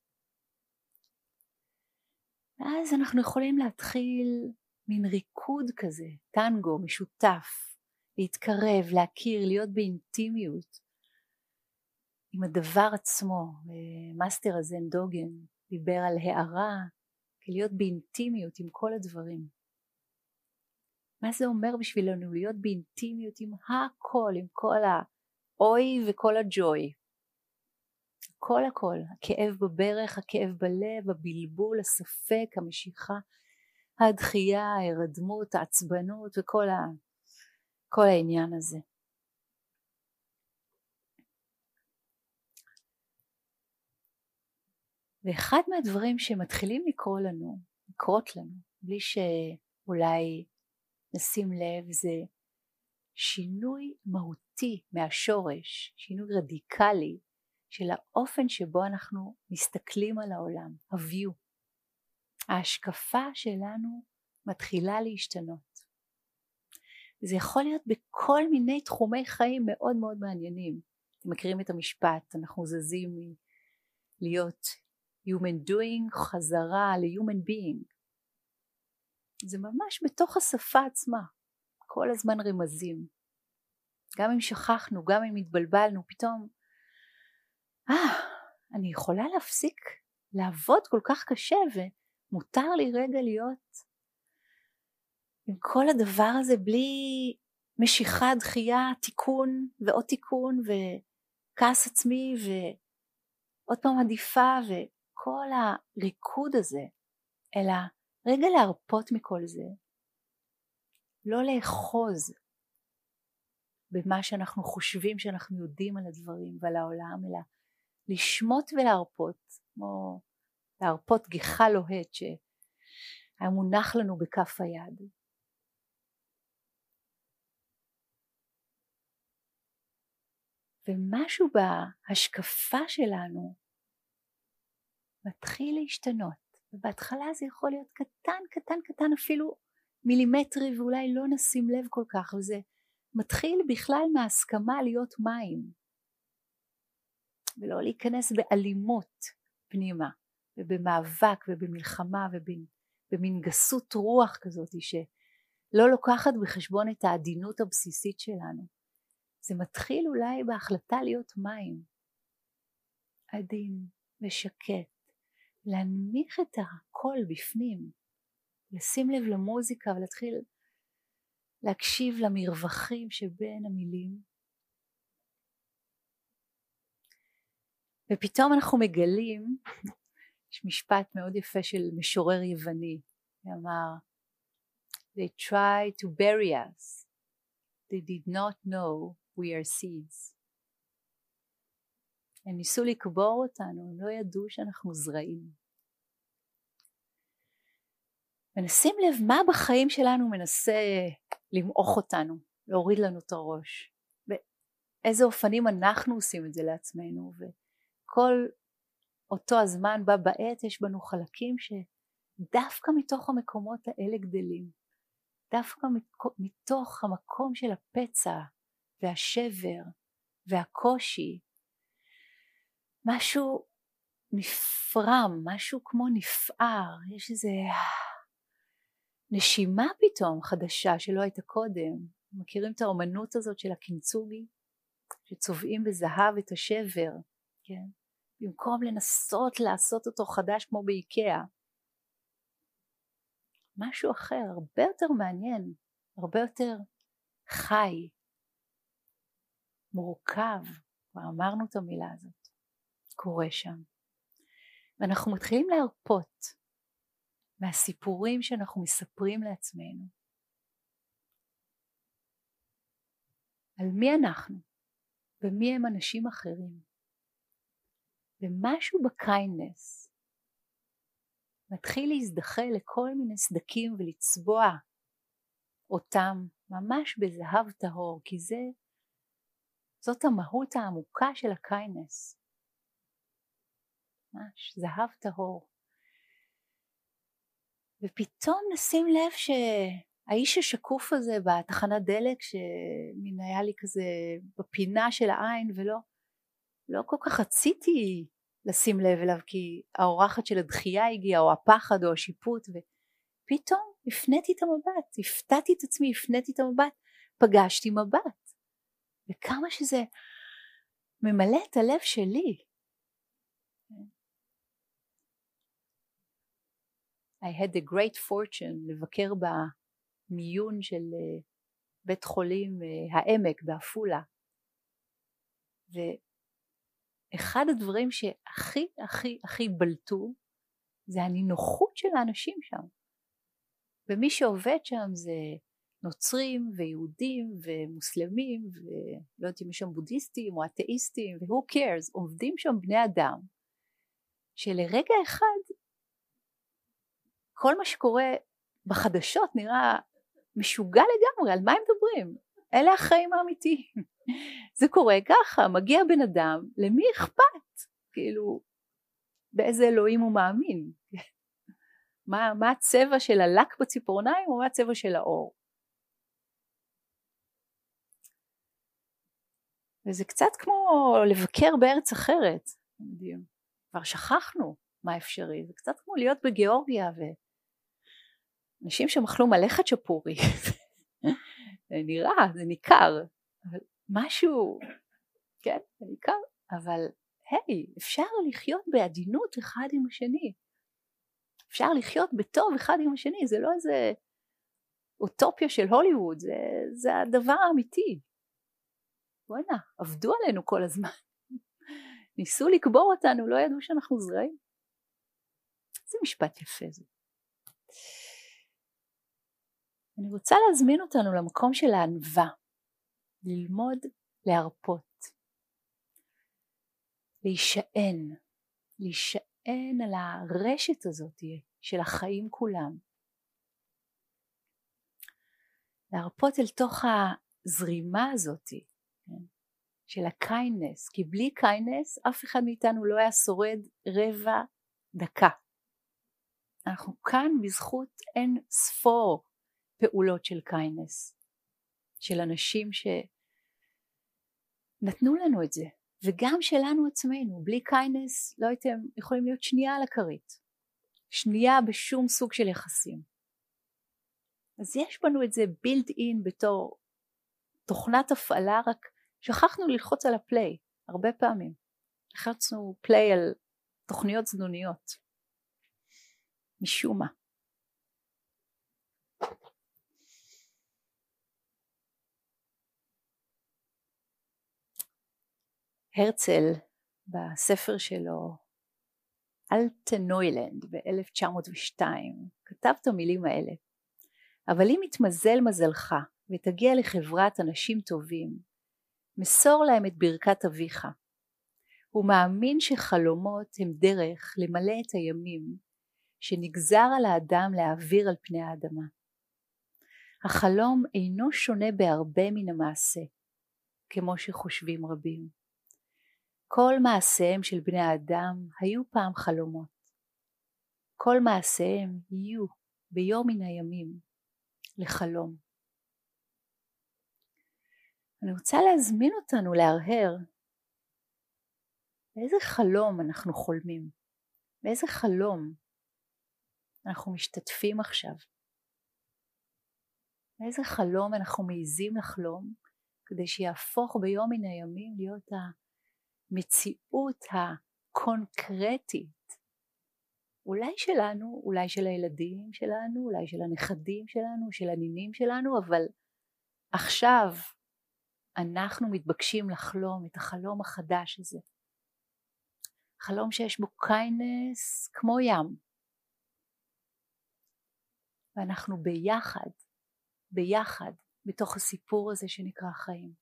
ואז אנחנו יכולים להתחיל מין ריקוד כזה, טנגו משותף, להתקרב, להכיר, להיות באינטימיות עם הדבר עצמו. מאסטר הזן דוגן דיבר על הערה, להיות באינטימיות עם כל הדברים. מה זה אומר בשבילנו להיות באינטימיות עם הכל, עם כל האוי וכל הג'וי? כל הכל, הכאב בברך, הכאב בלב, הבלבול, הספק, המשיכה, הדחייה, ההרדמות, העצבנות וכל ה... כל העניין הזה. ואחד מהדברים שמתחילים לקרוא לנו, לקרות לנו, בלי שאולי נשים לב, זה שינוי מהותי מהשורש, שינוי רדיקלי של האופן שבו אנחנו מסתכלים על העולם, ה-view. ההשקפה שלנו מתחילה להשתנות. זה יכול להיות בכל מיני תחומי חיים מאוד מאוד מעניינים. אתם מכירים את המשפט, אנחנו זזים להיות human doing חזרה ל-human being. זה ממש בתוך השפה עצמה, כל הזמן רמזים. גם אם שכחנו, גם אם התבלבלנו, פתאום, אה, אני יכולה להפסיק לעבוד כל כך קשה, ומותר לי רגע להיות עם כל הדבר הזה בלי משיכה, דחייה, תיקון ועוד תיקון וכעס עצמי ועוד פעם עדיפה וכל הריקוד הזה, אלא רגע להרפות מכל זה, לא לאחוז במה שאנחנו חושבים שאנחנו יודעים על הדברים ועל העולם, אלא לשמות ולהרפות, כמו להרפות גיחה לוהט שהיה מונח לנו בכף היד. ומשהו בהשקפה שלנו מתחיל להשתנות, ובהתחלה זה יכול להיות קטן קטן קטן, אפילו מילימטרי, ואולי לא נשים לב כל כך, וזה מתחיל בכלל מההסכמה להיות מים, ולא להיכנס באלימות פנימה, ובמאבק ובמלחמה ובמין גסות רוח כזאת שלא לוקחת בחשבון את העדינות הבסיסית שלנו. זה מתחיל אולי בהחלטה להיות מים, עדין ושקט, להנמיך את הכל בפנים, לשים לב למוזיקה ולהתחיל להקשיב למרווחים שבין המילים. ופתאום אנחנו מגלים, יש משפט מאוד יפה של משורר יווני, הוא אמר, They tried to bury us, they did not know we are seeds. הם ניסו לקבור אותנו, הם לא ידעו שאנחנו זרעים. ונשים לב מה בחיים שלנו מנסה למעוך אותנו, להוריד לנו את הראש, ואיזה אופנים אנחנו עושים את זה לעצמנו, וכל אותו הזמן בה בעת יש בנו חלקים שדווקא מתוך המקומות האלה גדלים, דווקא מתוך המקום של הפצע והשבר והקושי, משהו נפרם, משהו כמו נפער, יש איזה נשימה פתאום חדשה שלא הייתה קודם. מכירים את האומנות הזאת של הקינצוגי, שצובעים בזהב את השבר, כן? במקום לנסות לעשות אותו חדש כמו באיקאה. משהו אחר, הרבה יותר מעניין, הרבה יותר חי, מורכב, כבר אמרנו את המילה הזאת, קורה שם. ואנחנו מתחילים להרפות מהסיפורים שאנחנו מספרים לעצמנו. על מי אנחנו ומי הם אנשים אחרים. ומשהו בקיינדנס מתחיל להזדחל לכל מיני סדקים ולצבוע אותם ממש בזהב טהור, כי זה, זאת המהות העמוקה של הקיינדנס. ממש זהב טהור. ופתאום נשים לב האיש השקוף הזה בתחנת דלק שמין היה לי כזה בפינה של העין ולא לא כל כך רציתי לשים לב אליו כי האורחת של הדחייה הגיעה או הפחד או השיפוט ופתאום הפניתי את המבט, הפתעתי את עצמי, הפניתי את המבט, פגשתי מבט וכמה שזה ממלא את הלב שלי. I had the great fortune לבקר במיון של בית חולים העמק בעפולה ואחד הדברים שהכי הכי הכי בלטו זה הנינוחות של האנשים שם ומי שעובד שם זה נוצרים ויהודים ומוסלמים ולא יודעת אם יש שם בודהיסטים או אתאיסטים ו-who cares, עובדים שם בני אדם שלרגע אחד כל מה שקורה בחדשות נראה משוגע לגמרי, על מה הם מדברים? אלה החיים האמיתיים. זה קורה ככה, מגיע בן אדם, למי אכפת? כאילו, באיזה אלוהים הוא מאמין? מה, מה הצבע של הלק בציפורניים או מה הצבע של האור? וזה קצת כמו לבקר בארץ אחרת. כבר שכחנו מה אפשרי, זה קצת כמו להיות בגיאורגיה ואנשים שמאכלו מלא חצ'פורי. זה נראה, זה ניכר, אבל משהו, כן, זה ניכר, אבל היי, אפשר לחיות בעדינות אחד עם השני, אפשר לחיות בטוב אחד עם השני, זה לא איזה אוטופיה של הוליווד, זה, זה הדבר האמיתי. בוא'נה, עבדו עלינו כל הזמן, ניסו לקבור אותנו, לא ידעו שאנחנו זרעים. זה משפט יפה זה. אני רוצה להזמין אותנו למקום של הענווה, ללמוד להרפות, להישען, להישען על הרשת הזאת של החיים כולם. להרפות אל תוך הזרימה הזאת של הקיינס, כי בלי קיינס אף אחד מאיתנו לא היה שורד רבע דקה. אנחנו כאן בזכות אין ספור פעולות של קיינס, של אנשים שנתנו לנו את זה, וגם שלנו עצמנו. בלי קיינס לא הייתם יכולים להיות שנייה על הכרית, שנייה בשום סוג של יחסים. אז יש בנו את זה built in בתור תוכנת הפעלה, רק שכחנו ללחוץ על הפליי הרבה פעמים. לחצנו פליי על תוכניות זדוניות. משום מה. הרצל בספר שלו אלטנוילנד ב-אלף תשע מאות ושתיים כתב את המילים האלה: אבל אם יתמזל מזלך ותגיע לחברת אנשים טובים, מסור להם את ברכת אביך. הוא מאמין שחלומות הם דרך למלא את הימים שנגזר על האדם להעביר על פני האדמה. החלום אינו שונה בהרבה מן המעשה, כמו שחושבים רבים. כל מעשיהם של בני האדם היו פעם חלומות. כל מעשיהם יהיו ביום מן הימים לחלום. אני רוצה להזמין אותנו להרהר באיזה חלום אנחנו חולמים, באיזה חלום אנחנו משתתפים עכשיו, באיזה חלום אנחנו מעיזים לחלום כדי שיהפוך ביום מן הימים להיות המציאות הקונקרטית, אולי שלנו, אולי של הילדים שלנו, אולי של הנכדים שלנו, של הנינים שלנו, אבל עכשיו אנחנו מתבקשים לחלום את החלום החדש הזה. חלום שיש בו קיינס כמו ים. ואנחנו ביחד, ביחד, בתוך הסיפור הזה שנקרא חיים.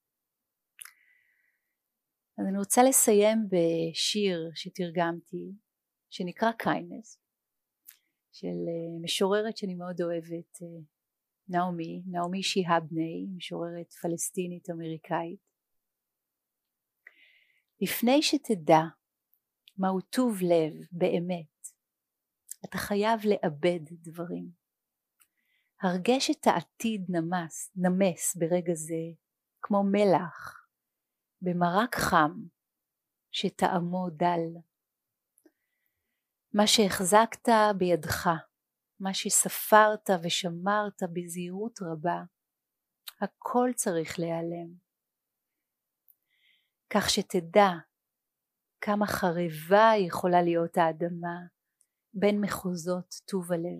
אז אני רוצה לסיים בשיר שתרגמתי, שנקרא קיינס, של משוררת שאני מאוד אוהבת, נעמי, נעמי שיהבני, משוררת פלסטינית אמריקאית. לפני שתדע מהו טוב לב באמת, אתה חייב לאבד דברים. הרגש את העתיד נמס, נמס ברגע זה, כמו מלח, במרק חם שטעמו דל. מה שהחזקת בידך, מה שספרת ושמרת בזהירות רבה, הכל צריך להיעלם. כך שתדע כמה חרבה יכולה להיות האדמה בין מחוזות טוב הלב.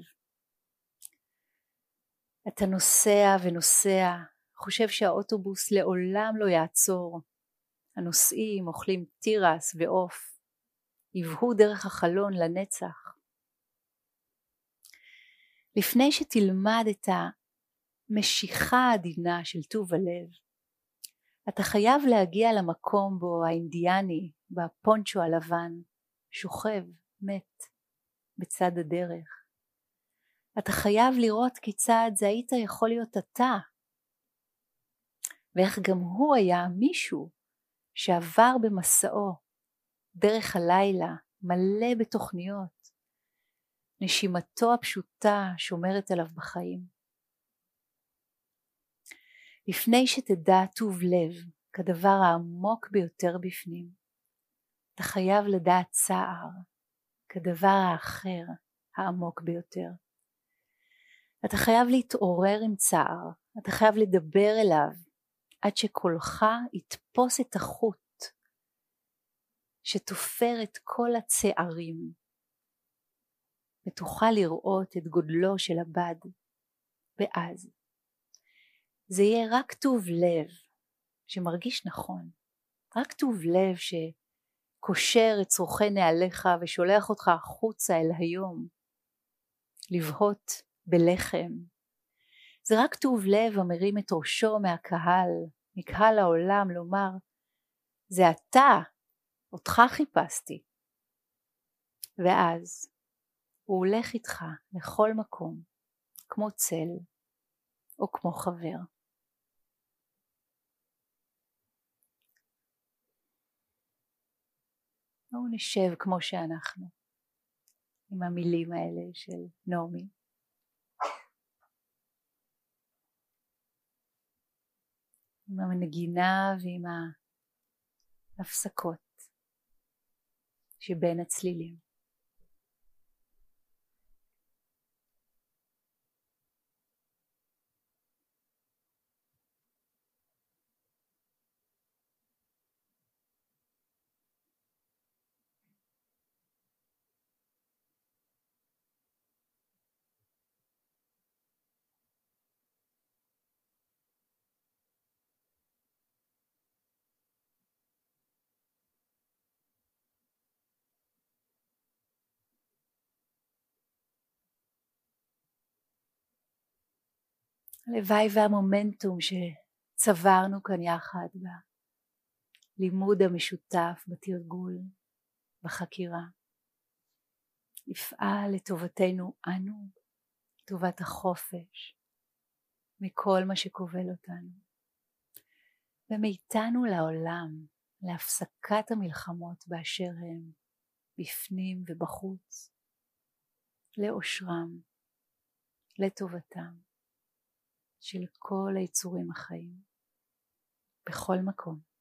אתה נוסע ונוסע, חושב שהאוטובוס לעולם לא יעצור. הנוסעים אוכלים תירס ועוף, יבהו דרך החלון לנצח. לפני שתלמד את המשיכה העדינה של טוב הלב, אתה חייב להגיע למקום בו האינדיאני בפונצ'ו הלבן שוכב, מת, בצד הדרך. אתה חייב לראות כיצד זה היית יכול להיות אתה, ואיך גם הוא היה מישהו שעבר במסעו דרך הלילה מלא בתוכניות, נשימתו הפשוטה שומרת עליו בחיים. לפני שתדע טוב לב כדבר העמוק ביותר בפנים, אתה חייב לדעת צער כדבר האחר העמוק ביותר. אתה חייב להתעורר עם צער, אתה חייב לדבר אליו עד שקולך יתפוס את החוט שתופר את כל הצערים, ותוכל לראות את גודלו של הבד. ואז זה יהיה רק טוב לב שמרגיש נכון, רק טוב לב שקושר את צורכי נעליך ושולח אותך החוצה אל היום, לבהות בלחם. זה רק טוב לב המרים את ראשו מהקהל, מקהל העולם, לומר, זה אתה, אותך חיפשתי. ואז הוא הולך איתך לכל מקום, כמו צל או כמו חבר. בואו נשב כמו שאנחנו, עם המילים האלה של נעמי. עם המנגינה ועם ההפסקות שבין הצלילים. הלוואי והמומנטום שצברנו כאן יחד בלימוד המשותף, בתרגול, בחקירה, יפעל לטובתנו אנו, טובת החופש, מכל מה שכובל אותנו, ומאיתנו לעולם, להפסקת המלחמות באשר הם, בפנים ובחוץ, לאושרם, לטובתם של כל היצורים החיים, בכל מקום.